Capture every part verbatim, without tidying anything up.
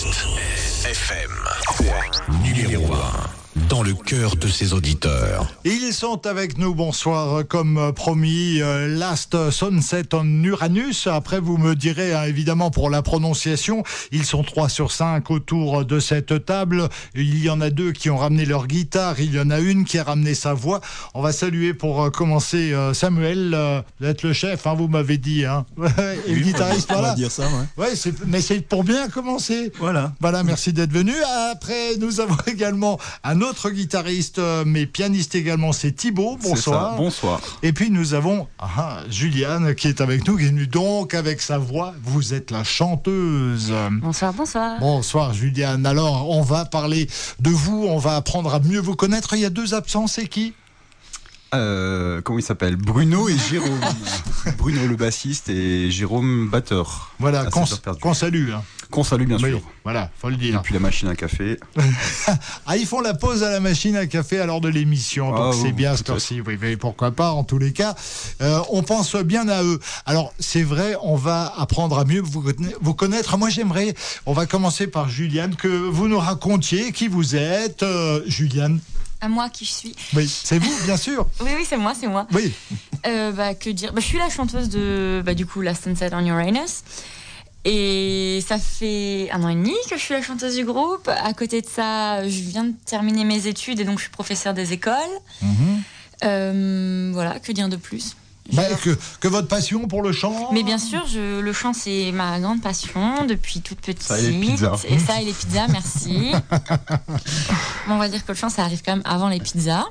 F M, numéro un. Dans le cœur de ses auditeurs. Ils sont avec nous, bonsoir, comme promis, euh, Last Sunset on Uranus. Après, vous me direz, hein, évidemment, pour la prononciation, ils sont trois sur cinq autour de cette table. Il y en a deux qui ont ramené leur guitare, il y en a une qui a ramené sa voix. On va saluer pour euh, commencer euh, Samuel, euh, vous êtes le chef, hein, vous m'avez dit, hein. Et oui, le guitariste, on va, voilà. On va dire ça, ouais. Ouais, c'est, mais c'est pour bien commencer. Voilà. Voilà, merci d'être venu. Après, nous avons également un autre guitariste, mais pianiste également, c'est Thibaut. Bonsoir. C'est ça. Bonsoir. Et puis nous avons ah, Juliane qui est avec nous, qui est venue donc avec sa voix. Vous êtes la chanteuse. Bonsoir, bonsoir. Bonsoir Juliane. Alors, on va parler de vous, on va apprendre à mieux vous connaître. Il y a deux absents, c'est qui ? Euh, comment il s'appelle ? Bruno et Jérôme. Bruno le bassiste et Jérôme batteur. Voilà, qu'on, qu'on salue. Hein. Qu'on salue bien oui, sûr. Voilà, faut le dire. Et puis la machine à café. Ah, ils font la pause à la machine à café à l'heure de l'émission, donc oh, c'est bien ce temps-ci. Oui, mais pourquoi pas, en tous les cas. Euh, on pense bien à eux. Alors, c'est vrai, on va apprendre à mieux vous, vous connaître. Moi, j'aimerais, on va commencer par Juliane, que vous nous racontiez qui vous êtes. Euh, Juliane. À moi qui je suis. Oui, c'est vous, bien sûr. Oui, oui, c'est moi, c'est moi. Oui. Euh, bah, que dire bah, je suis la chanteuse de, bah, du coup, Last Sunset on Uranus. Et ça fait un an et demi que je suis la chanteuse du groupe. À côté de ça, je viens de terminer mes études et donc je suis professeure des écoles. Mm-hmm. Euh, voilà, que dire de plus ? Bah, que, que votre passion pour le chant. Mais bien sûr, je, le chant, c'est ma grande passion depuis toute petite. Ça et les pizzas. Et ça et les pizzas, merci. Bon, on va dire que le chant, ça arrive quand même avant les pizzas.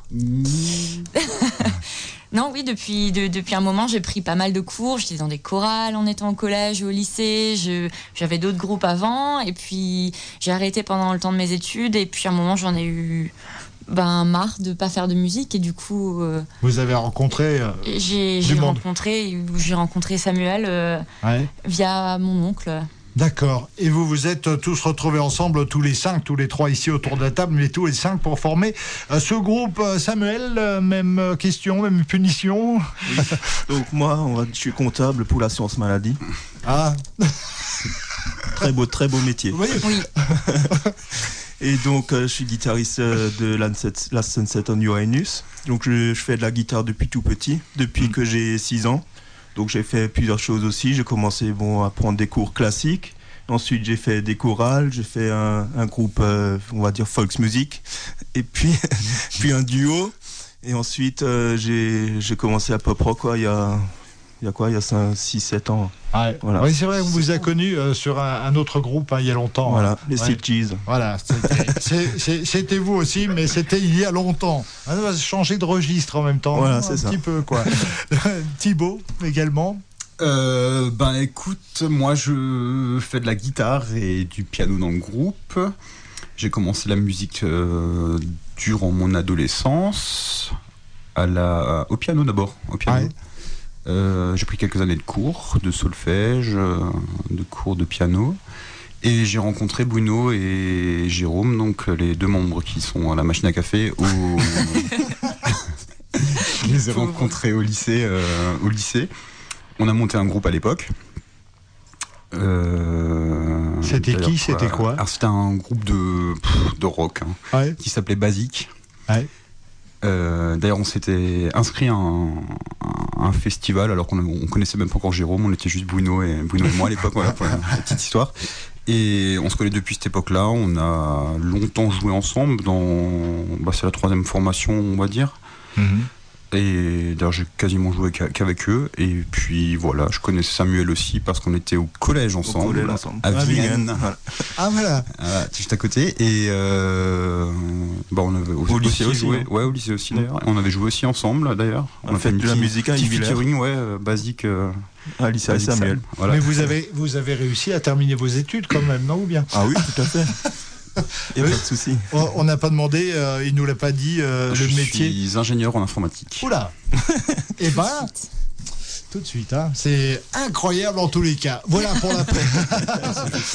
Non, oui, depuis, de, depuis un moment, j'ai pris pas mal de cours. J'étais dans des chorales en étant au collège ou au lycée. Je, j'avais d'autres groupes avant. Et puis, j'ai arrêté pendant le temps de mes études. Et puis, à un moment, j'en ai eu... Ben, marre de pas faire de musique et du coup euh, vous avez rencontré euh, j'ai, j'ai rencontré j'ai rencontré Samuel euh, ouais. via mon oncle. D'accord. Et vous vous êtes tous retrouvés ensemble, tous les cinq, tous les trois ici autour de la table, mais tous les cinq pour former euh, ce groupe. Samuel, euh, même question, même punition. Oui. Donc moi, on va, je suis comptable pour l'assurance maladie. Ah. Très beau, très beau métier. Oui. Oui. Et donc, euh, je suis guitariste euh, de Last Sunset on Uranus. Donc, je, je fais de la guitare depuis tout petit, depuis mmh. que j'ai six ans. Donc, j'ai fait plusieurs choses aussi. J'ai commencé bon, à prendre des cours classiques. Ensuite, j'ai fait des chorales. J'ai fait un, un groupe, euh, on va dire, folk music. Et puis, puis un duo. Et ensuite, euh, j'ai, j'ai commencé à pop rock, quoi, il y a... Il y a quoi ? Il y a six sept ans. Ah, voilà. Oui, c'est vrai, on vous a connu euh, sur un, un autre groupe hein, il y a longtemps. Voilà, hein. les Steel ouais. Cheese. Voilà, c'était, c'est, c'est, c'était vous aussi, mais c'était il y a longtemps. On va changer de registre en même temps. Voilà, un c'est petit ça. peu, quoi. Thibaut, également. Euh, ben écoute, moi je fais de la guitare et du piano dans le groupe. J'ai commencé la musique euh, durant mon adolescence, à la, au piano d'abord, au piano. Ouais. Euh, j'ai pris quelques années de cours de solfège, euh, de cours de piano, et j'ai rencontré Bruno et Jérôme, donc les deux membres qui sont à la machine à café. Au... Je les ai rencontrés au lycée, euh, au lycée. On a monté un groupe à l'époque. Euh, c'était qui ? C'était euh, quoi ? Alors c'était un groupe de, de rock hein, ouais. qui s'appelait Basique. Ouais. Euh, d'ailleurs, on s'était inscrit à un, un festival alors qu'on ne connaissait même pas encore Jérôme, on était juste Bruno et, Bruno et moi à l'époque, voilà, pour la, la petite histoire. Et on se connaît depuis cette époque-là, on a longtemps joué ensemble, dans, bah, c'est la troisième formation, on va dire. Mm-hmm. Et d'ailleurs, j'ai quasiment joué qu'avec eux. Et puis voilà, je connaissais Samuel aussi parce qu'on était au collège ensemble, au collège ensemble. à Vienne. Ah, ah voilà, voilà juste à côté. Et euh, bah, on avait aussi, au lycée aussi aussi, joué. Hein. Ouais, au lycée aussi d'ailleurs. On avait joué aussi ensemble d'ailleurs. On, on a fait de la musique à featuring, ouais, euh, basique. Euh, à lycée à Samuel. Voilà. Mais vous avez vous avez réussi à terminer vos études quand même, non ou bien ? Ah oui, tout à fait. Il n'y a pas de souci. On n'a pas demandé, euh, il nous l'a pas dit, euh, je le métier. Je suis ingénieur en informatique. Oula. Et ben, tout de suite, hein. C'est incroyable en tous les cas. Voilà pour la presse.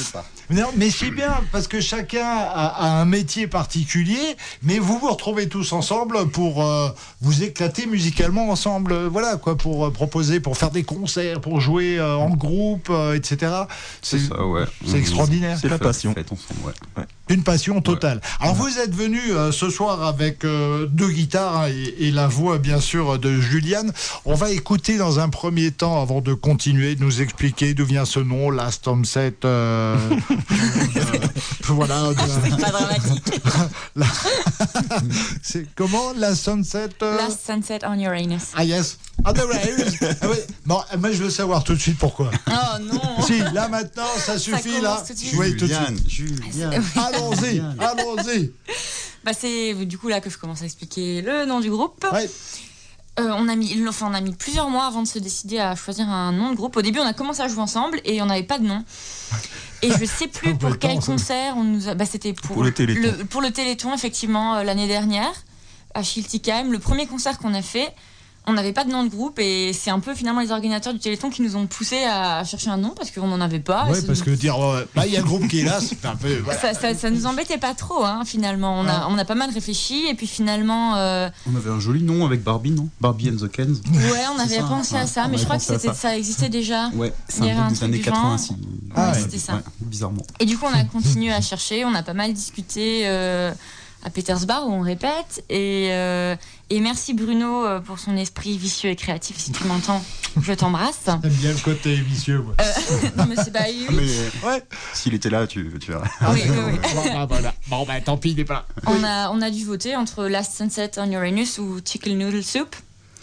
Non, mais c'est bien parce que chacun a, a un métier particulier, mais vous vous retrouvez tous ensemble pour euh, vous éclater musicalement ensemble, euh, voilà quoi, pour euh, proposer, pour faire des concerts, pour jouer euh, en groupe, euh, et cetera. C'est ça, ouais. C'est extraordinaire. C'est la passion. Faites ensemble, ouais. Ouais. Une passion totale. Ouais. Alors vous êtes venu euh, ce soir avec euh, deux guitares hein, et, et la voix bien sûr de Juliane. On va écouter dans un premier temps, avant de continuer, de nous expliquer d'où vient ce nom, Last Sunset. Euh, euh, voilà. C'est pas dramatique. La- C'est comment Last Sunset euh Last Sunset on Uranus. Ah yes. Ah, the Rails. Ah oui. Bon, moi je veux savoir tout de suite pourquoi. Oh non. Si, là maintenant, ça suffit commence là. tout de suite. Oui, tout de Juliane, suite. Juliane. Allons-y, allons-y. Bah c'est du coup là que je commence à expliquer le nom du groupe. Ouais. Euh, on a mis, enfin on a mis plusieurs mois avant de se décider à choisir un nom de groupe. Au début, on a commencé à jouer ensemble et on n'avait pas de nom. Et je sais plus Vous pour pouvez quel pas, ça. concert on nous a. Bah c'était pour, Pour le Téléthon. le- pour le Téléthon effectivement euh, l'année dernière à Schiltigheim. Le premier concert qu'on a fait, on n'avait pas de nom de groupe et c'est un peu finalement les organisateurs du Téléthon qui nous ont poussé à chercher un nom parce qu'on n'en avait pas. Ouais, Et ça parce nous- que dire, euh, bah, il y a le groupe qui est là, c'est un peu. Voilà. ça, ça, ça nous embêtait pas trop hein, finalement. On a, on a pas mal réfléchi et puis finalement. euh, On avait un joli nom avec Barbie, non? Barbie and the Kens. Ouais, on avait ça, pensé à ouais, ça, on mais je avait crois que pensé à c'était, ça. ça existait déjà. Ouais, c'est Il y un avait un groupe des truc années du quatre-vingts, genre. si. Ah ouais, c'était ça. Ouais, bizarrement. Et du coup, on a continué à chercher, on a pas mal discuté euh, à Petersburg où on répète. Et, euh, et merci Bruno euh, pour son esprit vicieux et créatif. Si tu m'entends, je t'embrasse. J'aime bien le côté vicieux, moi. Euh, non, mais c'est pas eu. Mais Ouais. s'il était là, tu, tu verrais. Oui, oui, oui. Bon, bah, voilà. Bon, bah, tant pis, il n'est pas là. On a, on a dû voter entre Last Sunset on Uranus ou Chicken Noodle Soup.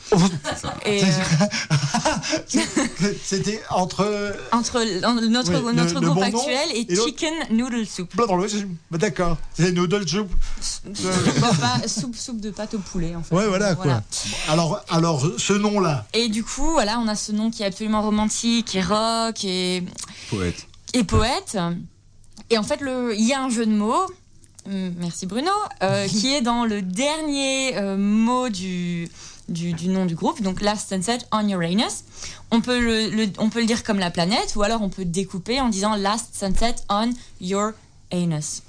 Et euh, C'était entre. entre notre, Oui, le- notre le groupe bon nom actuel et, et l'autre. Chicken Noodle Soup. Bah, d'accord. C'est noodle soup. Bah, pas- soupe, soupe de pâte au poulet en fait. Ouais, voilà, quoi. Alors, alors, ce nom-là. Et du coup, voilà, on a ce nom qui est absolument romantique et rock et, Poète. et poète. Et en fait, le- il y a un jeu de mots, hum, merci Bruno, euh, qui est dans le dernier euh, mot du, du, du nom du groupe, donc Last Sunset on Uranus. On peut le, le- on peut le dire comme la planète, ou alors on peut découper en disant Last Sunset on your anus.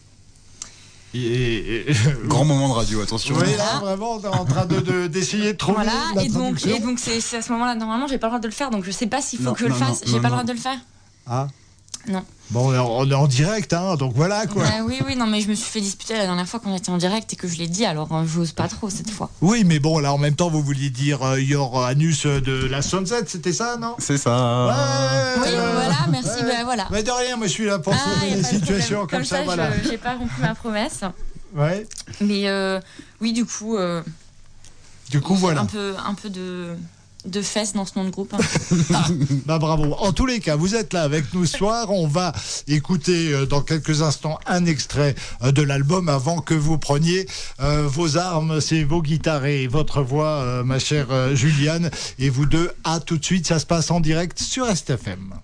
Et, et- Grand moment de radio, attention. Oui, là, vraiment, on est en train de, de- d'essayer de trouver Voilà, la et donc, traduction. et donc c'est, c'est à ce moment-là, normalement, j'ai pas le droit de le faire, donc je sais pas s'il faut Non, que je le non, fasse. non, J'ai non, pas le non. droit de le faire. Ah. Non. Bon, on est en- on est en direct, hein, donc voilà, quoi. Ah oui, oui, non, mais je me suis fait disputer la dernière fois qu'on était en direct et que je l'ai dit, alors euh, j'ose pas trop cette fois. Oui, mais bon, là, en même temps, vous vouliez dire euh, Your Anus de la Sunset, c'était ça, non? C'est ça. Ouais, Oui, ouais, voilà, merci, ouais. bah voilà. Mais de rien, moi, je suis là pour Ah, sauver y a les pas de situations problème. comme, ça, voilà. je- j'ai pas rompu ma promesse. Ouais. Mais euh, oui, du coup, euh, Du coup, voilà. un peu, un peu de, de fesses dans ce nom de groupe. hein. Bah bravo. En tous les cas, vous êtes là avec nous ce soir. On va écouter euh, dans quelques instants un extrait euh, de l'album avant que vous preniez euh, vos armes, c'est vos guitares et votre voix, euh, ma chère euh, Juliane. Et vous deux, à tout de suite. Ça se passe en direct sur S T F M.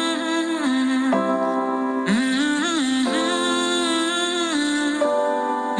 Mm-hmm.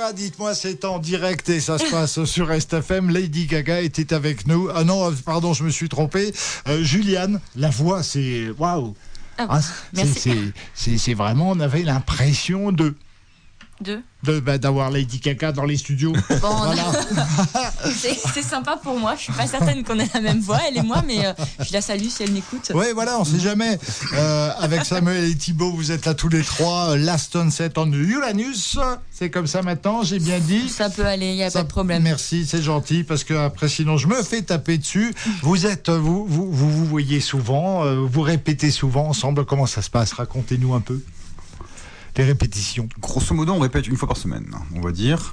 Gaga, dites-moi, c'est en direct et ça se passe sur Rest F M. Lady Gaga était avec nous. Ah non, pardon, je me suis trompé. Euh, Juliane, la voix, c'est waouh. Ah, Ah, merci. c'est, c'est, c'est, c'est vraiment, on avait l'impression de, Deux. de bah, d'avoir Lady Gaga dans les studios. Bon, Voilà. c'est, c'est sympa pour moi. Je suis pas certaine qu'on ait la même voix, elle et moi, mais euh, je la salue si elle m'écoute. Ouais, voilà, on sait jamais. Euh, avec Samuel et Thibaut, vous êtes là tous les trois. Last Sunset on Uranus. C'est comme ça maintenant, j'ai bien dit. Ça peut aller, il n'y a Ça- pas de problème. Merci, c'est gentil, parce que après, sinon, je me fais taper dessus. Vous êtes, vous, vous, vous, vous voyez souvent, euh, vous répétez souvent ensemble. Comment ça se passe? Racontez-nous un peu les répétitions. Grosso modo, on répète une fois par semaine, on va dire.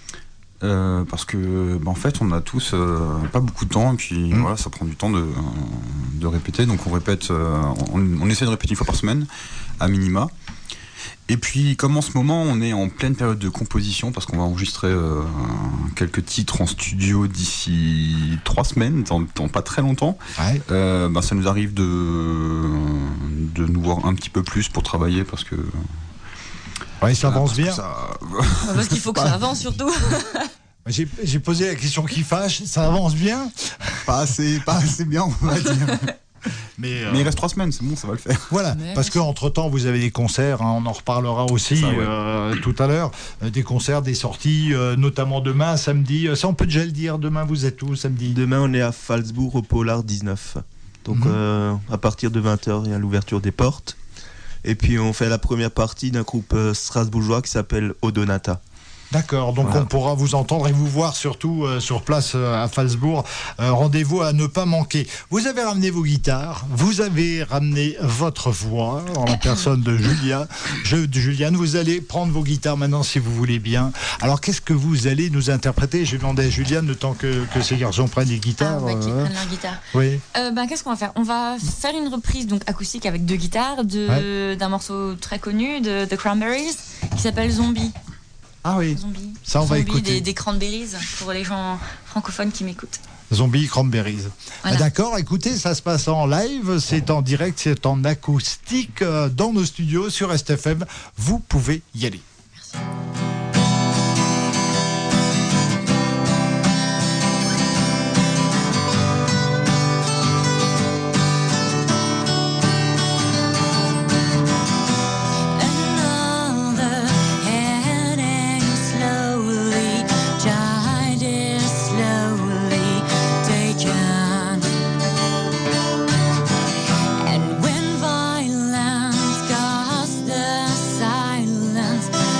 Euh, parce que, bah, en fait, on a tous euh, pas beaucoup de temps, et puis Mm. voilà, ça prend du temps de, de répéter. Donc, on répète, euh, on, on essaie de répéter une fois par semaine, à minima. Et puis, comme en ce moment, on est en pleine période de composition, parce qu'on va enregistrer euh, quelques titres en studio d'ici trois semaines, dans, dans pas très longtemps. Ouais. Euh, bah, ça nous arrive de, de nous voir un petit peu plus pour travailler, parce que Ouais, ça avance parce que bien. ça- Parce qu'il faut que ça avance surtout. J'ai, j'ai posé la question qui fâche. Ça avance bien. pas assez, pas assez bien, on va dire. Mais, euh, Mais il reste trois semaines, c'est bon, ça va le faire. voilà, Mais parce merci. qu'entre temps, vous avez des concerts, hein, on en reparlera aussi Ça, ouais. euh, tout à l'heure. Euh, des concerts, des sorties, euh, notamment demain, samedi. Euh, Ça, on peut déjà le dire. Demain, vous êtes où samedi? Demain, on est à Falsbourg au Polar dix-neuf. Donc, Mhm. euh, à partir de vingt heures, il y a l'ouverture des portes. Et puis, on fait la première partie d'un groupe euh, strasbourgeois qui s'appelle Odonata. D'accord, donc Voilà. on pourra vous entendre et vous voir surtout euh, sur place euh, à Falsbourg. Euh, rendez-vous à ne pas manquer. Vous avez ramené vos guitares, vous avez ramené votre voix en la personne de Julia. Je, de Juliane, vous allez prendre vos guitares maintenant si vous voulez bien. Alors qu'est-ce que vous allez nous interpréter? Je vais demander à Juliane le temps que, que ces garçons prennent les Ah, guitares. ouais, qui euh, prennent leur guitare. oui. Euh, ben, qu'est-ce qu'on va faire? On va faire une reprise donc acoustique avec deux guitares de, d'un morceau très connu de The Cranberries qui s'appelle Zombie. Ah oui, Zombie. Ça, on va Zombie écouter. Des, des Cranberries pour les gens francophones qui m'écoutent. Zombie Cranberries. Voilà. Ah, d'accord, écoutez, ça se passe en live, c'est en direct, c'est en acoustique euh, dans nos studios sur S T F M. Vous pouvez y aller. Another heading slowly, child is slowly taken. And when violence casts the silence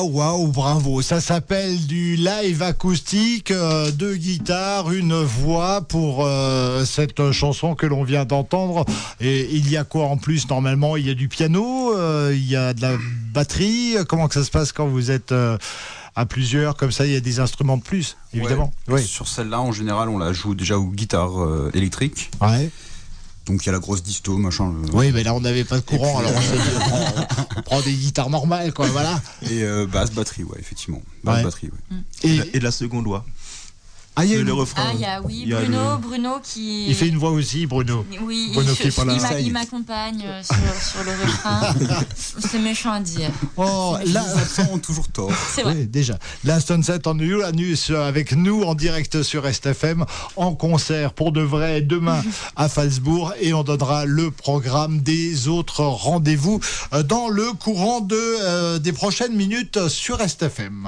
waouh, bravo. Ça s'appelle du live acoustique, euh, deux guitares, une voix pour euh, cette chanson que l'on vient d'entendre. Et il y a quoi en plus normalement? Il y a du piano, euh, il y a de la batterie. Comment que ça se passe quand vous êtes euh, à plusieurs comme ça? Il y a des instruments de plus, évidemment. Ouais. Oui. Sur celle-là, en général, on la joue déjà aux guitares euh, électriques. Ouais. Donc il y a la grosse disto, machin. Le... Oui, mais là on n'avait pas de courant, puis, alors on s'est dit, on prend, on prend des guitares normales, quoi, voilà. Et euh, basse, batterie, ouais, effectivement. Basse, Ouais. batterie, ouais. Et, Et, la, et la seconde voix. ah, il y a Le, une- le refrain. Ah, il y a, oui, Il y a Bruno, le- Bruno qui. il fait une voix aussi, Bruno. Oui, Bruno il, qui est pas là. il m'a- Ça y est. il m'accompagne euh, sur, sur le refrain. C'est méchant à dire. Oh, là, Les absents ont toujours tort. C'est vrai. oui, déjà. La Sunset en Uranus avec nous en direct sur R S F M en concert pour de vrai demain à Falsbourg et on donnera le programme des autres rendez-vous euh, dans le courant de, euh, des prochaines minutes sur R S F M.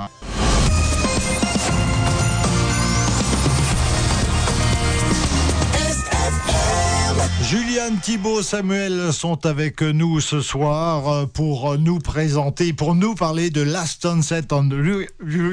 Juliane, Thibault, Samuel sont avec nous ce soir pour nous présenter, pour nous parler de Last Sunset on Uranus.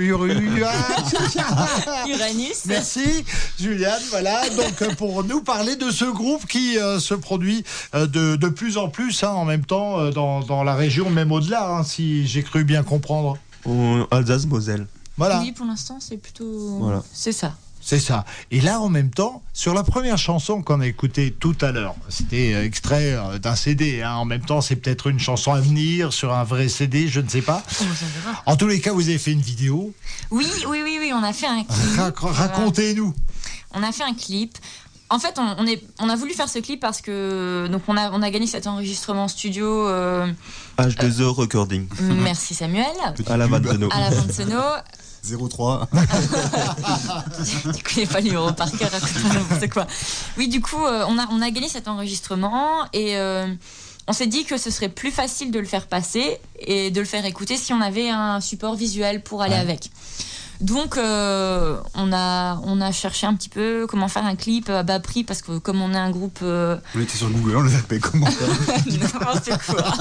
Uranus. Merci Juliane, voilà, donc pour nous parler de ce groupe qui euh, se produit euh, de, de plus en plus hein, en même temps euh, dans, dans la région, même au-delà, hein, si j'ai cru bien comprendre. En Alsace-Moselle. Voilà, Oui, pour l'instant, c'est plutôt. Voilà. C'est ça. c'est ça. Et là, en même temps, sur la première chanson qu'on a écoutée tout à l'heure, c'était euh, extrait euh, d'un C D, hein, en même temps, c'est peut-être une chanson à venir sur un vrai C D, je ne sais pas. Oh, ça verra. En tous les cas, vous avez fait une vidéo. Oui, oui, oui, oui, on a fait un clip. Rac- racontez-nous. On a fait un clip. En fait, on, on, est, on a voulu faire ce clip parce que donc on a, on a gagné cet enregistrement studio. Euh, H deux O Recording. merci Samuel. À la Vanzeno. À la Vanzeno. zéro trois. Tu connais pas le numéro par cœur, raconte pas n'importe quoi. Oui, du coup, euh, on, a, on a gagné cet enregistrement et euh, on s'est dit que ce serait plus facile de le faire passer et de le faire écouter si on avait un support visuel pour aller Ouais. avec. Donc, euh, on, a, on a cherché un petit peu comment faire un clip à bas prix parce que comme on est un groupe... euh, On était sur Google, on les appelait comment? n'importe quoi.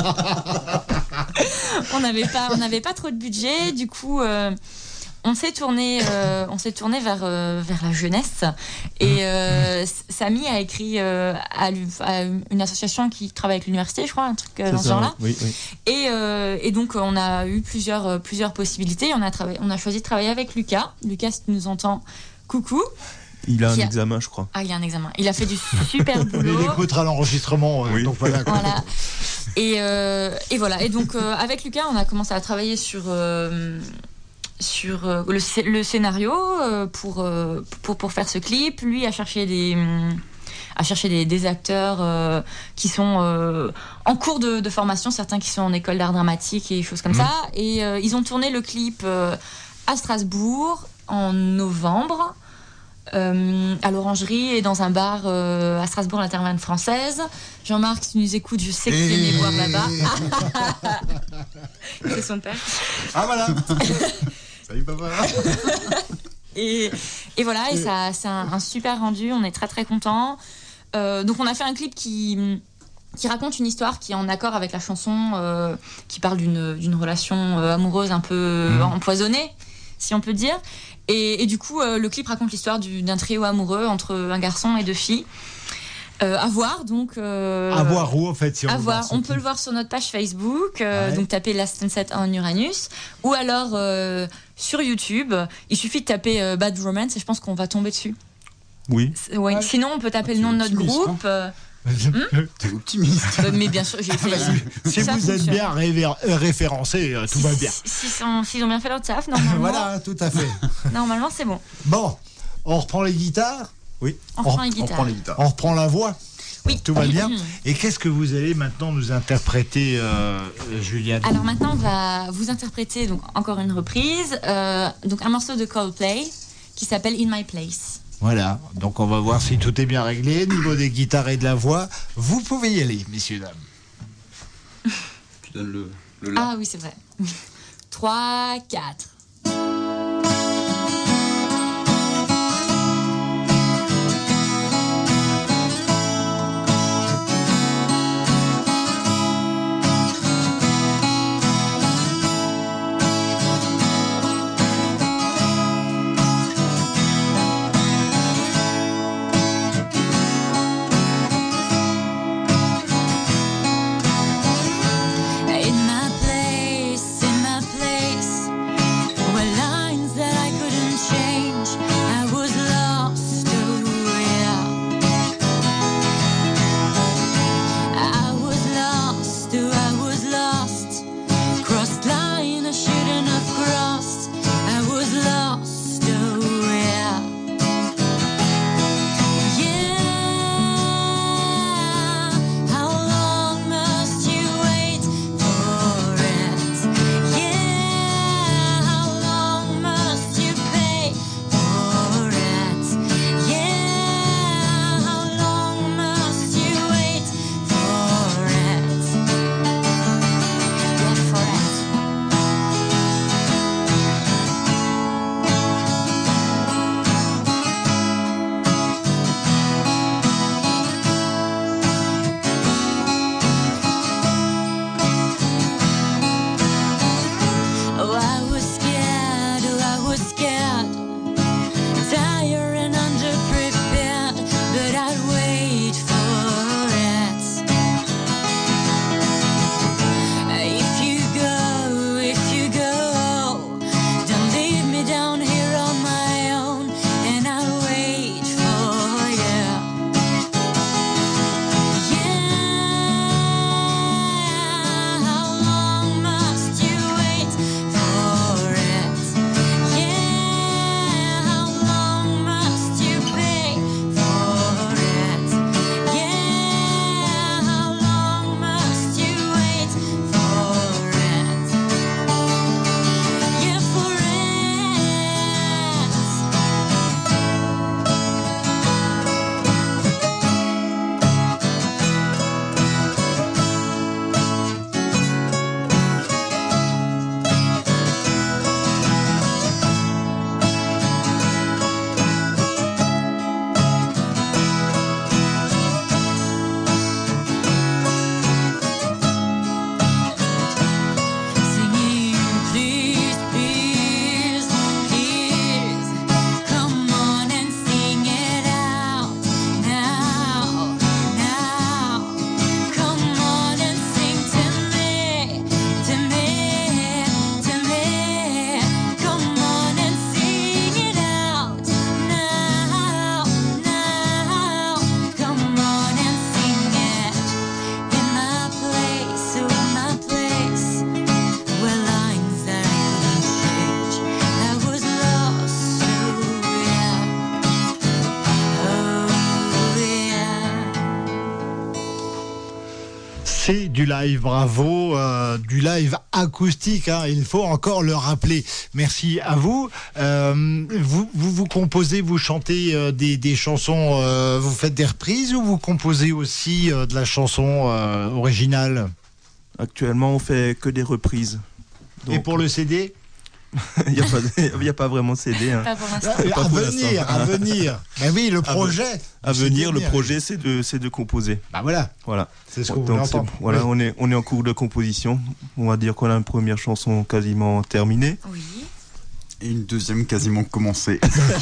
on n'avait pas, on n'avait pas trop de budget, du coup... euh, on s'est tourné, euh, on s'est tourné vers euh, vers la jeunesse et euh, Samy a écrit euh, à, l'u- à une association qui travaille avec l'université, je crois, un truc euh, dans ce genre-là. Oui, oui. Et, euh, et donc on a eu plusieurs euh, plusieurs possibilités. On a travaillé, on a choisi de travailler avec Lucas. Lucas, si tu nous entends, coucou. Il a un Qui a- examen, je crois. Ah, il y a un examen. Il a fait du super Il boulot. écoutera l'enregistrement, euh, Oui. donc voilà. quoi. Voilà. Et, euh, et voilà. Et donc, euh, avec Lucas, on a commencé à travailler sur, euh, sur euh, le, sc- le scénario euh, pour, euh, pour, pour faire ce clip. Lui a cherché des, hum, a cherché des, des acteurs euh, qui sont euh, en cours de, de formation, certains qui sont en école d'art dramatique et choses comme ça. Et euh, ils ont tourné le clip euh, à Strasbourg en novembre. Euh, à l'Orangerie et dans un bar euh, à Strasbourg, la Taverne Française. Jean-Marc, si tu nous écoutes, je sais que tu aimais boire là-bas. C'est son père. Ah voilà. Salut papa. Et, et voilà, et ça, c'est un, un super rendu. On est très très contents. Euh, donc on a fait un clip qui qui raconte une histoire qui est en accord avec la chanson, euh, qui parle d'une d'une relation euh, amoureuse un peu Mmh. empoisonnée, si on peut dire. Et, et du coup, euh, le clip raconte l'histoire du- d'un trio amoureux entre un garçon et deux filles. Euh, à voir, donc. Euh, À voir où en fait si on à veut voir. ce On peut clip. le voir sur notre page Facebook, euh, Ouais. donc taper Last Sunset on Uranus, ou alors euh, sur YouTube. Il suffit de taper euh, Bad Romance et je pense qu'on va tomber dessus. Oui. C'est- ouais. Ouais. Sinon, on peut taper Ah, le nom de tu es notre optimiste, groupe. euh, T'es optimiste. euh, mais bien sûr, j'ai fait. Si Ça vous êtes fonctionne. bien réver- euh, référencé, euh, tout Si- va bien. si- S'ils ont, s'ils ont bien fait leur taf, normalement, Voilà, tout à fait. normalement c'est bon. Bon, on reprend les guitares, On On reprend les On guitares. prend les guitares. on reprend la voix. Oui. Tout va bien. Et qu'est-ce que vous allez maintenant nous interpréter, euh, Juliane? Alors maintenant, on va vous interpréter donc encore une reprise, euh, donc un morceau de Coldplay qui s'appelle In My Place. Voilà, donc on va voir si tout est bien réglé. Niveau des guitares et de la voix, vous pouvez y aller, messieurs, dames. Tu donnes le, le la. Ah oui, c'est vrai. trois, quatre. du live, bravo, euh, du live acoustique, hein, il faut encore le rappeler. Merci à vous. Euh, vous, vous, vous composez, vous chantez euh, des, des chansons, euh, vous faites des reprises ou vous composez aussi euh, de la chanson euh, originale? Actuellement, on fait que des reprises. Et Donc, pour le C D? il n'y a, pas de- il y a pas vraiment C D. Hein. Pas pour l'instant. Euh, Pas À pour venir, l'instant. à venir. Ben oui, le projet. À C'est venir, le bien. projet, c'est de, c'est de composer. Bah voilà, Voilà. c'est ce que vous voulez Donc, c'est- entendre. voilà, Oui. on est, on est en cours de composition. On va dire qu'on a une première chanson quasiment terminée. Oui. Et une deuxième quasiment commencée.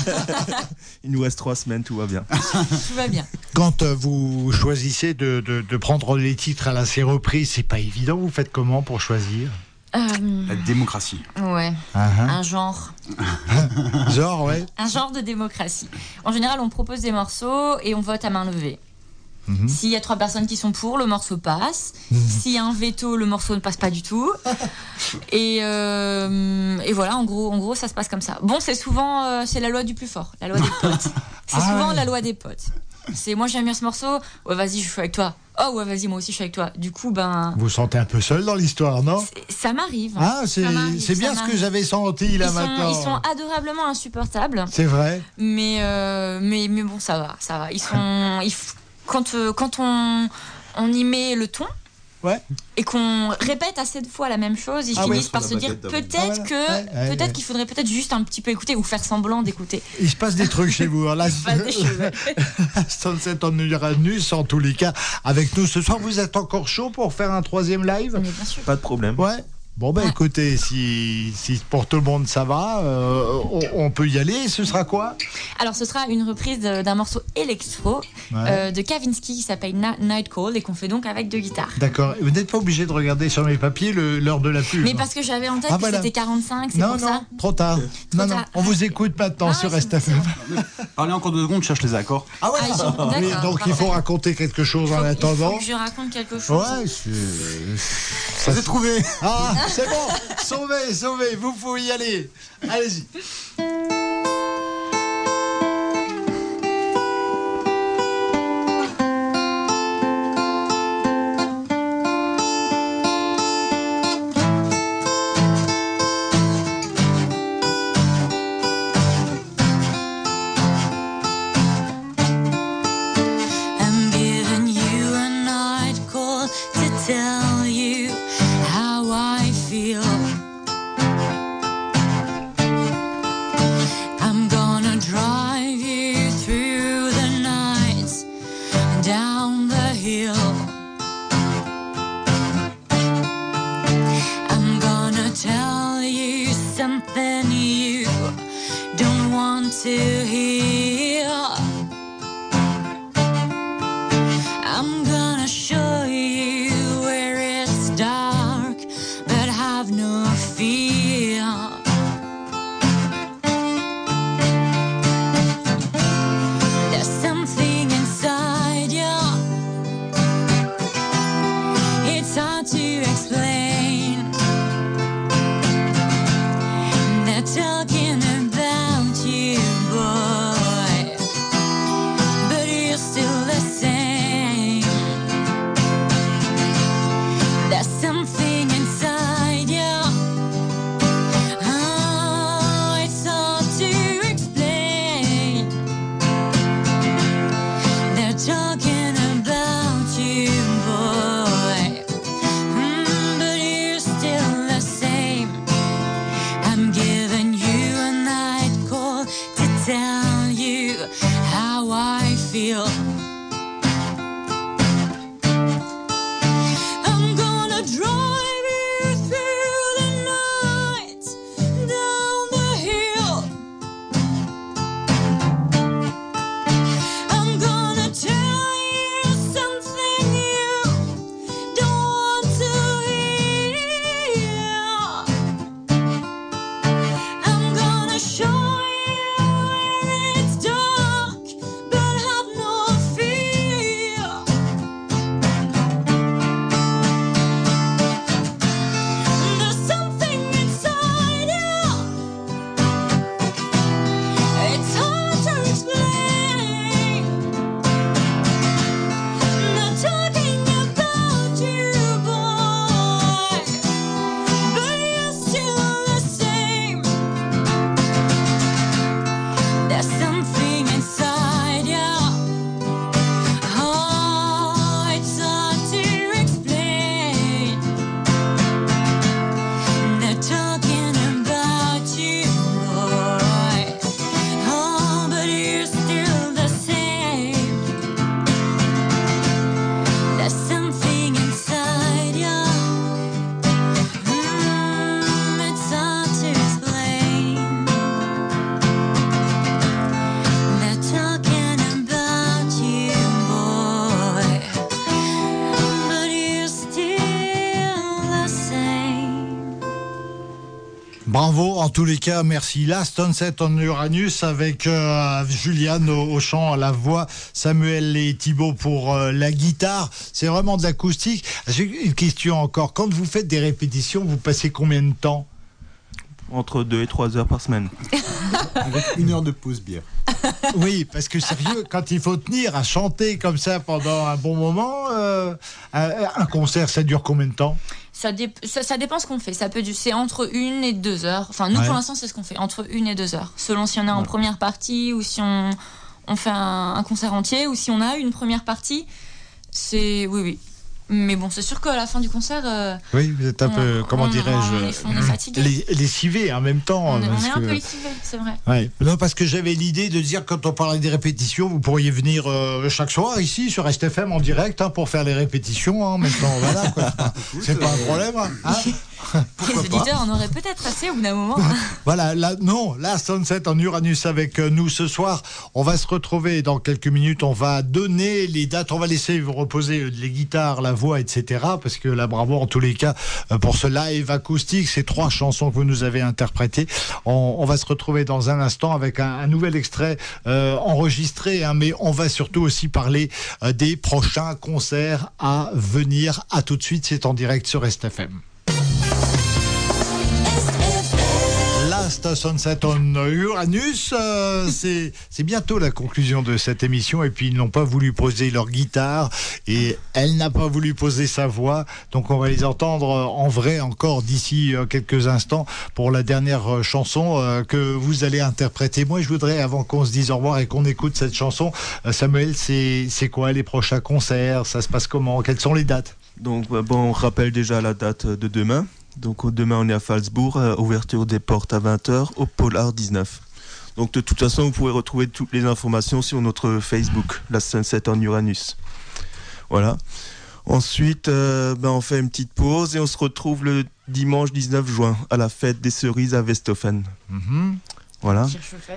Il nous reste trois semaines, tout va bien. Tout va bien. Quand euh, vous choisissez de, de, de prendre les titres à la ces reprises, c'est pas évident. Vous faites comment pour choisir? Euh, La démocratie. ouais. Ah, hein. Un genre. Genre, ouais. Un genre de démocratie. En général, on propose des morceaux et on vote à main levée. Mhm. S'il y a trois personnes qui sont pour, le morceau passe. S'il y a un veto, le morceau ne passe pas du tout. Et, euh, et voilà, en gros, en gros, ça se passe comme ça. Bon, c'est souvent, euh, c'est la loi du plus fort, la loi des potes. C'est Ah souvent ouais. la loi des potes. C'est moi j'aime bien ce morceau. Ouais, vas-y, je suis avec toi. Oh ouais, vas-y, moi aussi je suis avec toi. Du coup, ben, Vous vous sentez un peu seul dans l'histoire, non? c'est- ça m'arrive. Ah, c'est Ça m'arrive, c'est bien ça ce que m'arrive. j'avais senti là Ils sont, maintenant. ils sont adorablement insupportables. C'est vrai. Mais, euh, mais, mais bon, ça va, ça va. Ils sont, ils f- quand, euh, quand on, on y met le ton Ouais. et qu'on répète assez de fois la même chose, ils Ah finissent ouais. par Sur se la dire baguette d'avant. peut-être Ah voilà. que, Ouais, ouais, peut-être ouais. qu'il faudrait peut-être juste un petit peu écouter ou faire semblant d'écouter. Il se passe des trucs chez vous. hein. La, Pas des choses. Sunset on Uranus, en tous les cas, avec nous ce soir. Vous êtes encore chaud pour faire un troisième live? Mais bien sûr. Pas de problème. Ouais. Bon, ben Ouais. écoutez, si, si pour tout le monde ça va, euh, on, on peut y aller. Ce sera quoi? Alors, ce sera une reprise de- d'un morceau électro Ouais. euh, de Kavinsky qui s'appelle Na- Night Call et qu'on fait donc avec deux guitares. D'accord. Et vous n'êtes pas obligé de regarder sur mes papiers le- l'heure de la pub. Mais parce que j'avais en tête Ah, que voilà. c'était quarante-cinq, c'est Non, pour non, ça. trop tard. non, non, tard. on vous écoute maintenant Ah, sur c'est- S T F M. Parlez encore deux secondes, je cherche les accords. Ah ouais, Ah, ils sont- Oui, d'accord, donc il faut parfait. raconter quelque chose en Il faut- attendant. Il faut que je raconte quelque chose. Ouais, c'est- Ça s'est trouvé. Ah, c'est bon. Sauvez, sauvez, vous pouvez y aller. Allez-y. I'm giving you a night call to tell you how I feel. I'm gonna drive you through the night down the hill. I'm gonna tell you something you don't want to hear. I'm gonna show you where it's dark, but have no fear. There's something inside you, it's hard to explain. They're talking about you, boy, but you're still the same. There's something inside you. Oh, it's hard to explain. They're talking about you, boy, mm, but you're still the same. I'm giving you Bravo, en tous les cas, merci. Last Sunset on Uranus avec euh, Juliane au, au chant, à la voix, Samuel et Thibaut pour euh, la guitare. C'est vraiment de l'acoustique. J'ai une question encore. Quand vous faites des répétitions, vous passez combien de temps ? Entre deux et trois heures par semaine. Avec une heure de pause bière. Oui, parce que sérieux, quand il faut tenir à chanter comme ça pendant un bon moment, euh, un, un concert, ça dure combien de temps ? Ça, dé- ça, ça dépend ce qu'on fait. Ça peut du- c'est entre une et deux heures. Enfin, nous, Ouais. pour l'instant, c'est ce qu'on fait. Entre une et deux heures. Selon si on est en Ouais. première partie ou si on, on fait un, un concert entier ou si on a une première partie. C'est... Oui, oui. Mais bon, c'est sûr qu'à la fin du concert... euh, Oui, vous êtes un on- peu, comment on- dirais-je, on est- on est fatigué. les- lessivé en même temps. on est, on parce est un que- peu lessivé, c'est vrai. Ouais. Non, parce que j'avais l'idée de dire, quand on parlait des répétitions, vous pourriez venir euh, chaque soir ici sur S T F M en direct hein, pour faire les répétitions hein, en même temps. Voilà, quoi. C'est pas un problème. Hein, hein. Les auditeurs en auraient peut-être assez au bout d'un moment. Voilà, là, non, là, Sunset en Uranus avec euh, nous ce soir. On va se retrouver dans quelques minutes. On va donner les dates. On va laisser vous reposer euh, les guitares, la voix, et cetera. Parce que là, bravo, en tous les cas, euh, pour ce live acoustique, ces trois chansons que vous nous avez interprétées. On, on va se retrouver dans un instant avec un, un nouvel extrait euh, enregistré. Hein, mais on va surtout aussi parler euh, des prochains concerts à venir. À tout de suite, c'est en direct sur S T F M. Last Sunset on Uranus, euh, c'est, c'est bientôt la conclusion de cette émission et puis ils n'ont pas voulu poser leur guitare et elle n'a pas voulu poser sa voix, donc on va les entendre en vrai encore d'ici euh, quelques instants pour la dernière euh, chanson euh, que vous allez interpréter. Moi je voudrais, avant qu'on se dise au revoir et qu'on écoute cette chanson, euh, Samuel, c'est, c'est quoi les prochains concerts, ça se passe comment, quelles sont les dates ? Donc bah, bon, on rappelle déjà la date de demain. Donc demain on est à Falsbourg, euh, ouverture des portes à vingt heures au Polar dix-neuf. Donc de toute façon vous pouvez retrouver toutes les informations sur notre Facebook, la Sunset en Uranus. Voilà. Ensuite euh, ben, on fait une petite pause et on se retrouve le dimanche dix-neuf juin à la fête des cerises à Westhofen. Mm-hmm. Voilà.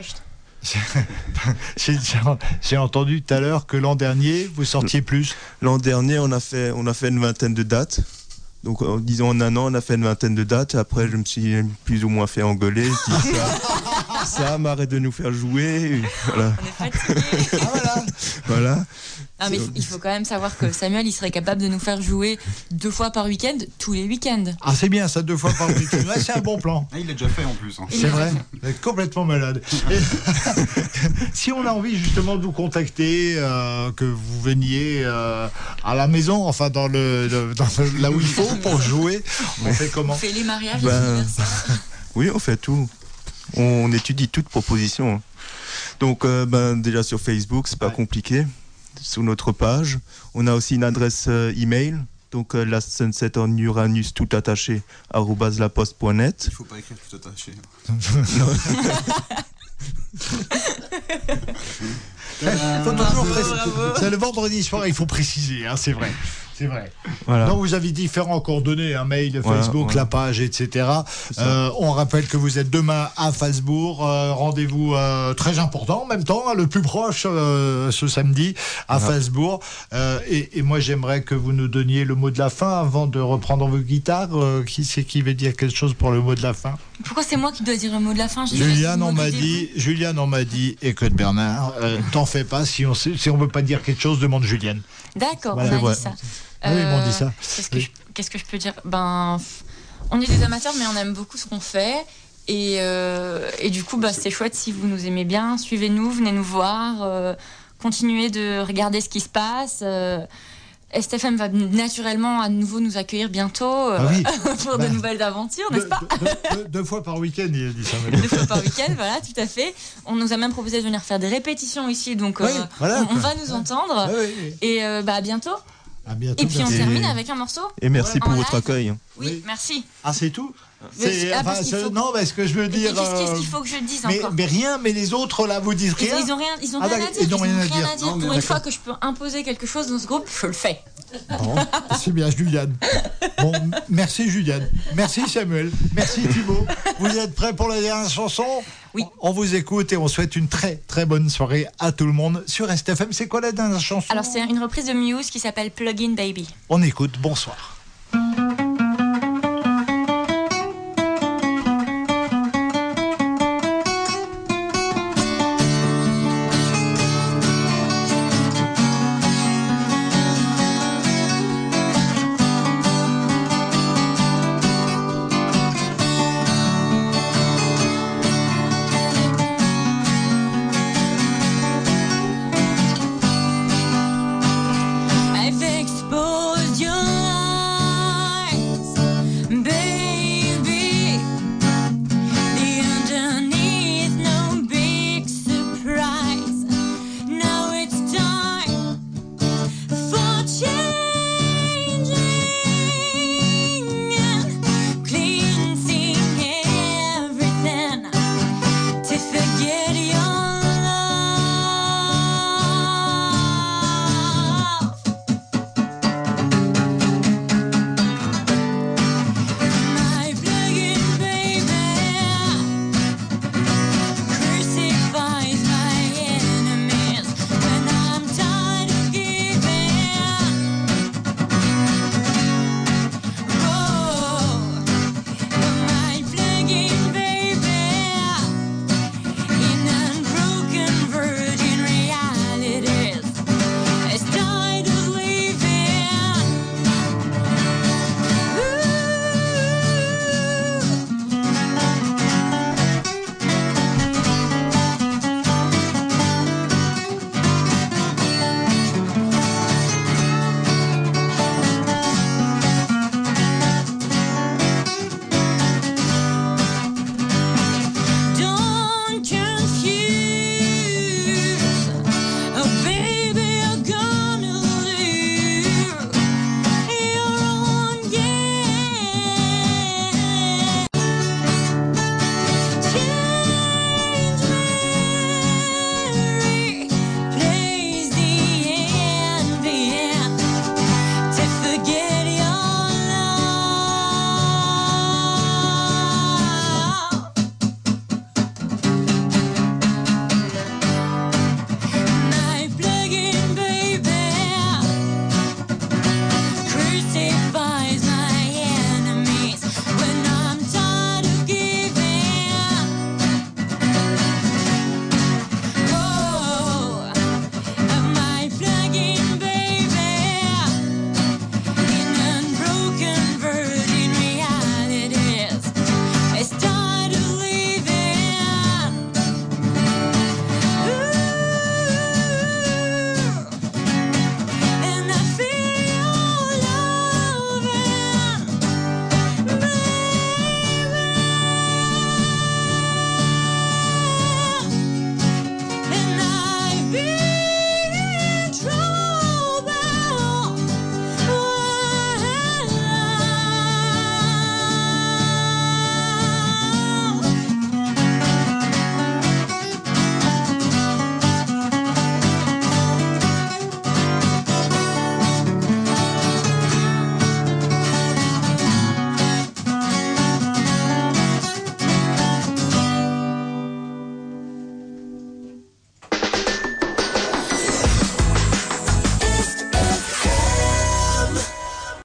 J'ai, j'ai entendu tout à l'heure que l'an dernier vous sortiez plus. L'an dernier on a fait, on a fait une vingtaine de dates. Donc, euh, disons, en un an, on a fait une vingtaine de dates. Après, je me suis plus ou moins fait engueuler. Je dis, ça, ça, arrête de nous faire jouer. Voilà. On est fatigués. Ah voilà. Voilà. Non, mais il faut- il faut quand même savoir que Samuel, il serait capable de nous faire jouer deux fois par week-end, tous les week-ends. Ah c'est bien ça, deux fois par week-end. Ouais, c'est un bon plan. Ah, il l'a déjà fait en plus. Hein. Il C'est est vrai, vous êtes complètement malade. Et si on a envie justement de vous contacter, euh, que vous veniez euh, à la maison, enfin dans le, le- dans le- là où il faut pour jouer, on fait comment ? On fait les mariages, Ben, les anniversaires. Oui, on fait tout. On étudie toute proposition. Donc, euh, ben, déjà sur Facebook, c'est pas Ouais. compliqué. Sur notre page, on a aussi une adresse euh, email. Donc, euh, la sunset en Uranus tout attaché arobase laposte point net. Il faut pas écrire tout attaché. Il faut toujours préciser. C'est le vendredi soir, il faut préciser, hein, c'est vrai. C'est vrai. Voilà. Donc vous avez différents coordonnées, un mail, Voilà, Facebook, voilà. la page, et cetera. ça. Euh, on rappelle que vous êtes demain à Falsbourg. Euh, rendez-vous euh, très important en même temps, hein, le plus proche euh, ce samedi à Voilà. Falsbourg. Euh, et, et moi j'aimerais que vous nous donniez le mot de la fin avant de reprendre vos guitares. Euh, qui c'est qui veut dire quelque chose pour le mot de la fin ? Pourquoi c'est moi qui dois dire le mot de la fin? J'ai Juliane, le on mot m'a du dit, Juliane, on m'a dit, écoute Bernard, euh, t'en fais pas, si on sait, si on veut pas dire quelque chose, demande Juliane. début. D'accord, Voilà. on a Ouais. dit ça. Ah oui, ils m'ont dit ça. Qu'est-ce que, Oui. je, qu'est-ce que je peux dire? Ben, f- on est des amateurs, mais on aime beaucoup ce qu'on fait. Et, euh, et du coup, bah, c'est chouette si vous nous aimez bien. Suivez-nous, venez nous voir. Euh, continuez de regarder ce qui se passe. Euh, S T F M va naturellement à nouveau nous accueillir bientôt euh, Ah oui. pour Bah, de nouvelles aventures, n'est-ce Deux, pas? deux- deux- deux fois par week-end, il a dit ça. Deux fois par week-end, voilà, tout à fait. On nous a même proposé de venir faire des répétitions ici, donc euh, Oui, voilà, on, on quoi. va nous entendre. Ah oui, oui. Et euh, bah, à bientôt. À bientôt. Et puis on merci. termine avec un morceau. Et merci Ouais. pour En votre live. accueil. Oui, Oui. merci. Ah, c'est tout. Mais C'est- c'est- ah, enfin, parce qu'il c'est- faut- Non, mais ce que je veux Et dire. Qu'est-ce qu'est-ce euh, qu'il faut que je dise mais, encore? mais rien, mais les autres là vous disent Ils, rien. ils ont rien, ils ont Ah, rien à d'accord, dire. ils ont rien à dire. Non, mais Non, Pour d'accord. une fois que je peux imposer quelque chose dans ce groupe, je le fais. Bon, c'est bien, Juliane. Bon, merci Juliane. Merci Samuel. Merci Thibaut. Vous êtes prêts pour la dernière chanson? Oui. On vous écoute et on souhaite une très très bonne soirée à tout le monde sur S T F M. C'est quoi la dernière chanson? Alors c'est une reprise de Muse qui s'appelle Plug In Baby. On écoute. Bonsoir.